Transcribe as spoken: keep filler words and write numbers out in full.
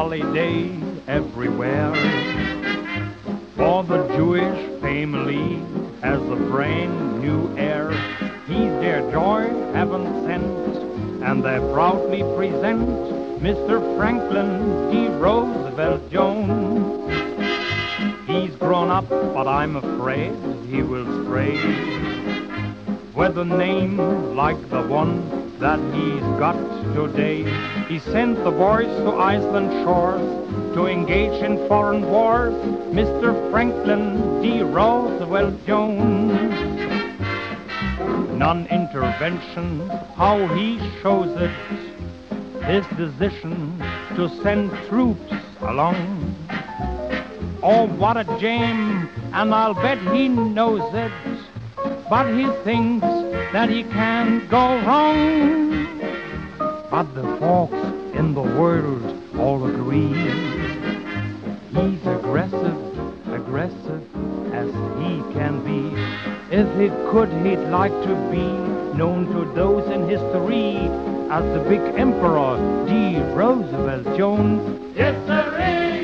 holiday everywhere. For the Jewish family has a brand new heir. He's their joy, heaven sent, and they proudly present Mister Franklin D. Roosevelt Jones. He's grown up, but I'm afraid he will stray with a name like the one that he's got today. He sent the boys to Iceland shores to engage in foreign wars, Mister Franklin D. Roosevelt Jones. Non-intervention, how he shows it, his decision to send troops along. Oh, what a jam, and I'll bet he knows it, but he thinks that he can't go wrong. But the folks in the world all agree he's aggressive, aggressive as he can be. If he could, he'd like to be known to those in history as the big emperor D. Roosevelt Jones. Yes, sir.